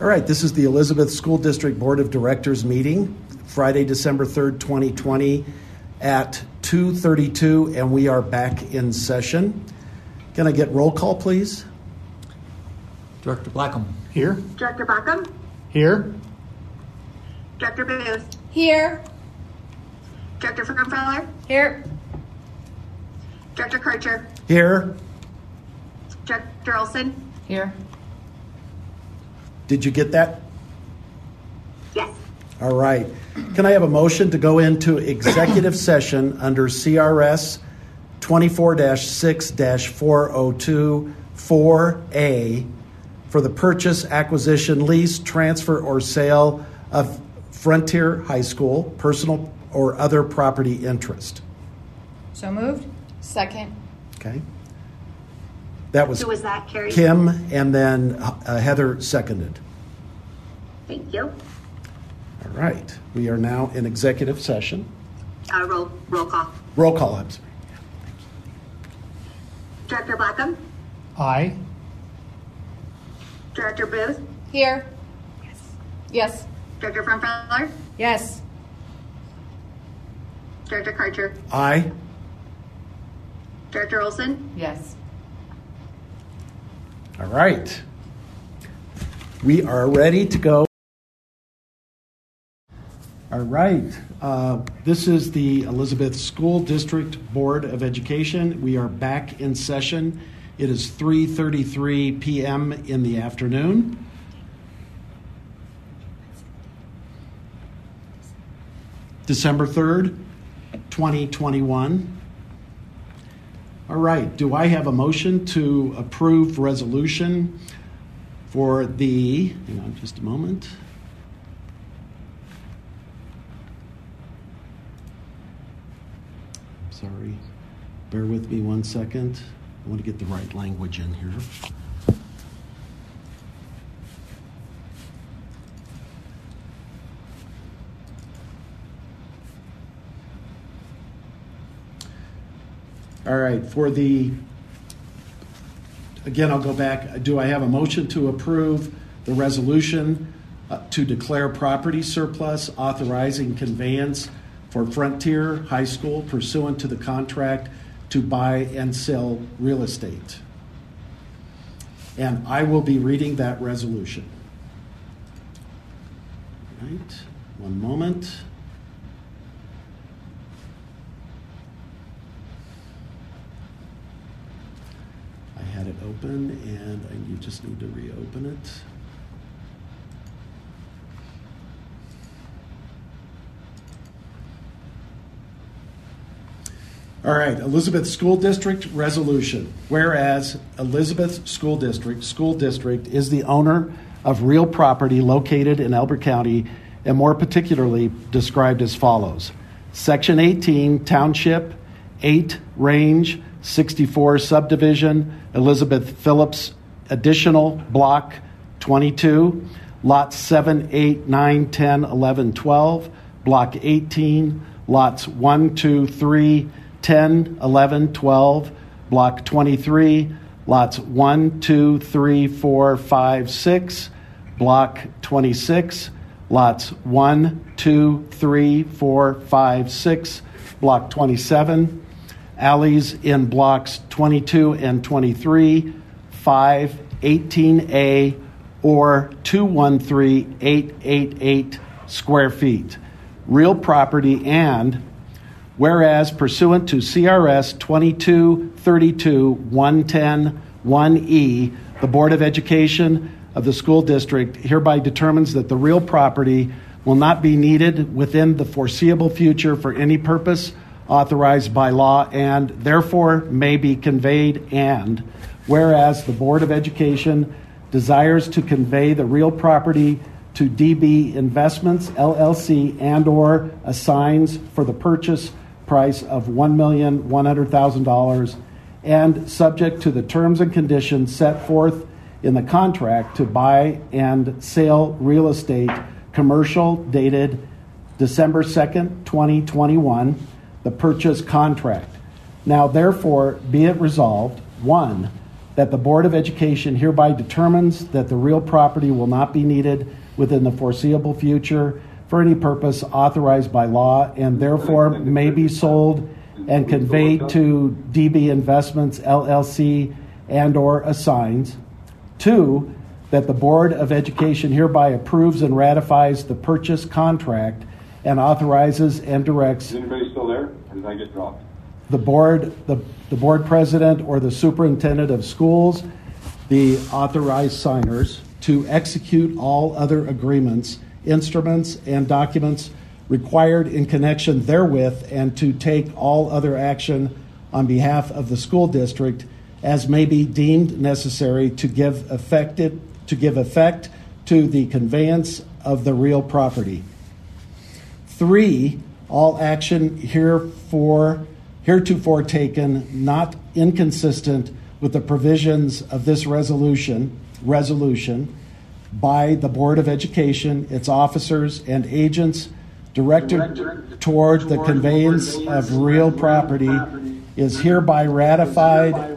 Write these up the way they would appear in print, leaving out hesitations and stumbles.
All right, this is the Elizabeth School District Board of Directors meeting, Friday, December 3rd, 2020 at 2:32, and we are back in session. Can I get roll call, please? Director Blackham. Here. Director Blackham. Here. Director Booth. Here. Director Firmfeller. Here. Director Karcher. Here. Director Olson. Here. Did you get that? Yes. All right. Can I have a motion to go into executive session under CRS 24-6-402 4A for the purchase, acquisition, lease, transfer, or sale of Frontier High School, personal or other property interest? So moved. Second. Okay. That was Who was that, Carrie? Kim, and then Heather seconded. Thank you. All right. We are now in executive session. Roll call. Roll call, I'm sorry. Director Blackham. Aye. Director Booth. Here. Yes. Director Firmfeller. Yes. Director Karcher. Aye. Director Olson. Yes. All right. We are ready to go. All right. This is the Elizabeth School District Board of Education. We are back in session. It is 3:33 p.m. in the afternoon. December 3rd, 2021. All right. Do I have a motion to approve resolution for the, hang on just a moment. Sorry. Bear with me one second. I want to get the right language in here. All right, again, I'll go back. Do I have a motion to approve the resolution to declare property surplus, authorizing conveyance for Frontier High School pursuant to the contract to buy and sell real estate? And I will be reading that resolution. All right, one moment. I had it open, and you just need to reopen it. All right, Elizabeth School District resolution. Whereas Elizabeth School District is the owner of real property located in Elbert County, and more particularly described as follows. Section 18, Township 8, Range 64, Subdivision, Elizabeth Phillips, Additional Block 22, Lots 7, 8, 9, 10, 11, 12, Block 18, Lots 1, 2, 3, 10, 11, 12, Block 23, Lots 1, 2, 3, 4, 5, 6, Block 26, Lots 1, 2, 3, 4, 5, 6, Block 27, alleys in Blocks 22 and 23, 5, 18A, or 213,888 square feet. Real property, and whereas pursuant to CRS 2232-110-1E, the Board of Education of the school district hereby determines that the real property will not be needed within the foreseeable future for any purpose authorized by law, and therefore may be conveyed. And whereas the Board of Education desires to convey the real property to DB Investments, LLC, and or assigns for the purchase price of $1,100,000, and subject to the terms and conditions set forth in the contract to buy and sell real estate, commercial, dated December 2nd, 2021, the purchase contract. Now, therefore, be it resolved, 1, that the Board of Education hereby determines that the real property will not be needed within the foreseeable future for any purpose authorized by law and therefore may be sold and conveyed to DB Investments LLC and or assigns. 2, that the Board of Education hereby approves and ratifies the purchase contract and authorizes and directs Is anybody still there, or did I get dropped? the board president or the superintendent of schools, the authorized signers, to execute all other agreements, instruments, and documents required in connection therewith, and to take all other action on behalf of the school district as may be deemed necessary to give effect to the conveyance of the real property. 3, all action heretofore taken not inconsistent with the provisions of this resolution by the Board of Education, its officers and agents directed toward the conveyance of real property is hereby ratified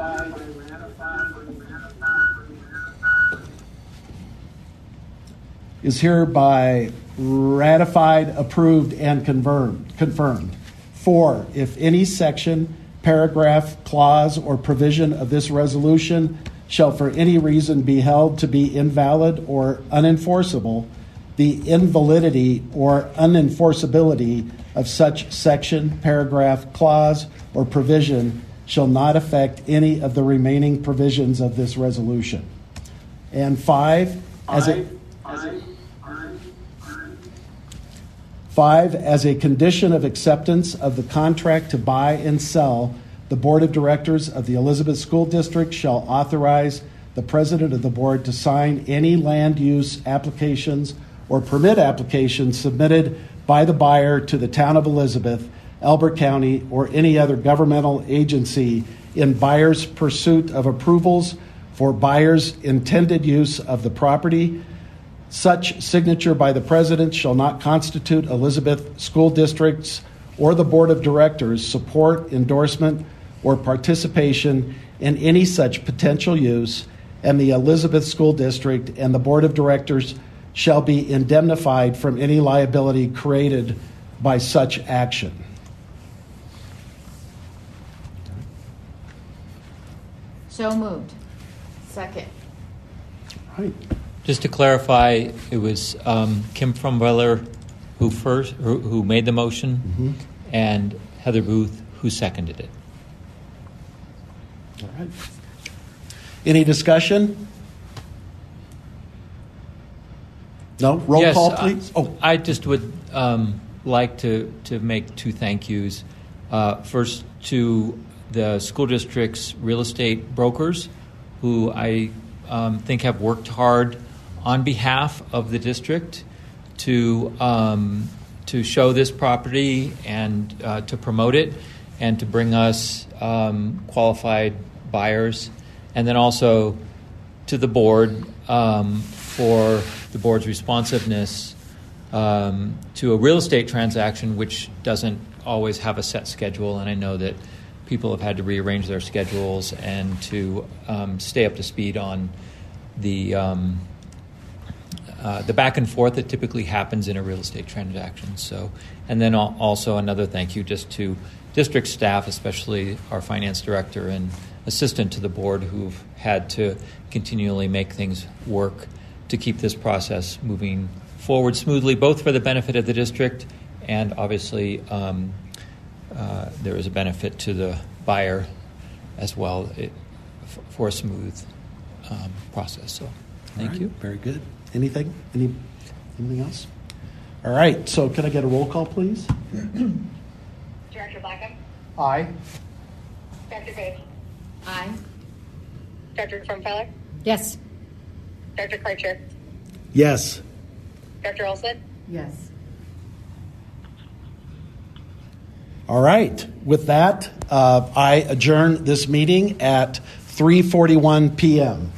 approved, and confirmed. 4, if any section, paragraph, clause, or provision of this resolution shall for any reason be held to be invalid or unenforceable, the invalidity or unenforceability of such section, paragraph, clause, or provision shall not affect any of the remaining provisions of this resolution. And 5, as a condition of acceptance of the contract to buy and sell, the Board of Directors of the Elizabeth School District shall authorize the President of the Board to sign any land use applications or permit applications submitted by the buyer to the Town of Elizabeth, Elbert County, or any other governmental agency in buyer's pursuit of approvals for buyer's intended use of the property. Such signature by the President shall not constitute Elizabeth School District's or the Board of Directors' support, endorsement, or participation in any such potential use, and the Elizabeth School District and the Board of Directors shall be indemnified from any liability created by such action. So moved. Second. Right. Just to clarify, it was Kim Frombeller who made the motion, and Heather Booth who seconded it. All right. Any discussion? No? Roll call, please. I just would like to make 2 thank yous. First, to the school district's real estate brokers, who I think have worked hard on behalf of the district to show this property and to promote it and to bring us qualified buyers, and then also to the board for the board's responsiveness to a real estate transaction which doesn't always have a set schedule, and I know that people have had to rearrange their schedules and to stay up to speed on the back and forth that typically happens in a real estate transaction. So, and then also another thank you just to district staff, especially our finance director and assistant to the board, who've had to continually make things work to keep this process moving forward smoothly, both for the benefit of the district and obviously there is a benefit to the buyer as well for a smooth process. So thank you. Very good. Anything else? All right. So can I get a roll call, please? Director Blackham? Aye. Dr. Page? Aye. Dr. Fromfeller? Yes. Dr. Karcher? Yes. Dr. Olson? Yes. All right. With that, I adjourn this meeting at 3:41 p.m.